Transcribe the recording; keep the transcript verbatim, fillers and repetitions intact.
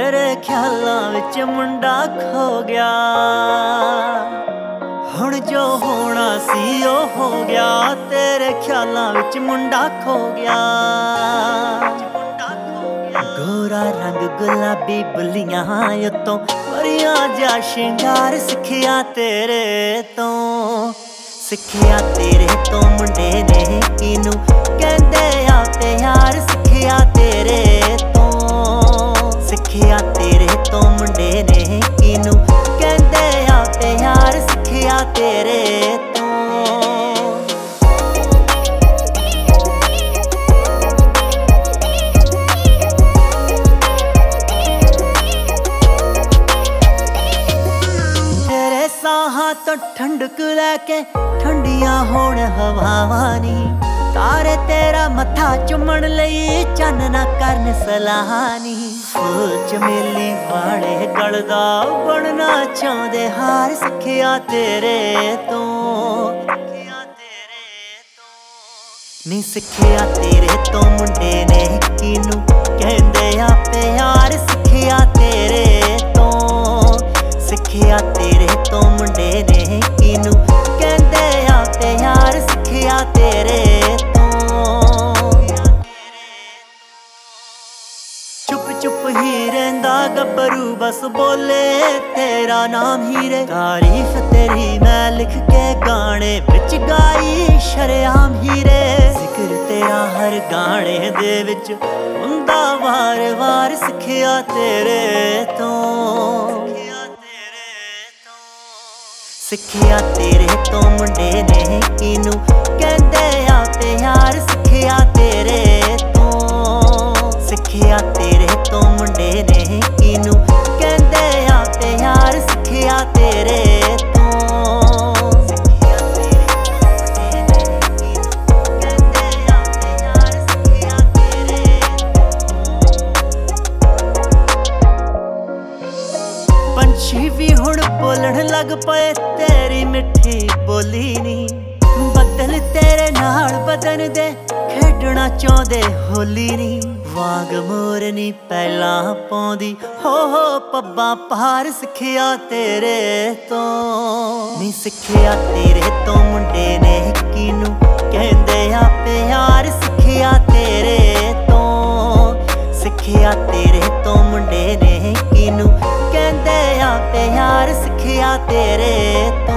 तेरे ख्यालां विच मुंडा खो गया। हुण जो होना सी ओ हो गया, तेरे ख्यालां विच मुंडा खो गया। गोरा रंग गुलाबी बुलियां उत्तों परियां जा शिंगार सिखिया तेरे तो, सिखिया तेरे तो मुंडे ने किनू कहंदे आ ते यार, सिखिया तेरे तो, सिखिया तेरे तो मुंडे ने किनू कहंदे आ ते यार, सिखिया तेरे तो। तेरे साहां तो ठंडक लैके ठंडियां होण हवावां नी, तारे तेरा मत्था चुम्मण लई चानना करन सलाहानी। फूल चमेली वाले गलदा बनना चाहंदे हार, सिखिया तेरे तो, नी सिखिया तेरे तो मुंडे ने किनू कहंदे आ प्यार, सिखिया तेरे तो, सिखिया तेरे तो मुंडे ने किनू कहंदे आ प्यार, सिखिया तेरे तो। चुप चुप ही रहिंदा गब्बरू बस बोले तेरा नाम हीरे, तारीफ तेरी मैं लिख के गाने विच गाई शरेआम हीरे। जिक्र तेरा हर गाने दे विच हुंदा वार वार, सिखिया तेरे तो, सिखिया तेरे तो मुंडे ने किनू कहंदे आ ते यार, सिखिया तेरे तो, सिखिया तेरे तो मुंडे ने किनू कहंदे आ ते यार, सिखिया तेरे तो। पंछी भी हुण बोलण लग पए तेरी मिठी बोली नी, बदल तेरे नाल बदन दे खेडना चाहंदे होली नी। वांग मोरनी पहलां पाउंदी हो हो पब्बां पार, सिखिया तेरे तो, नी सिखिया तेरे तो मुंडे ने किनू कहंदे आ प्यार, सिखिया तेरे तो, सिखिया तेरे तो मुंडे ने किनू कहंदे आ प्यार, सिखिया तेरे तो।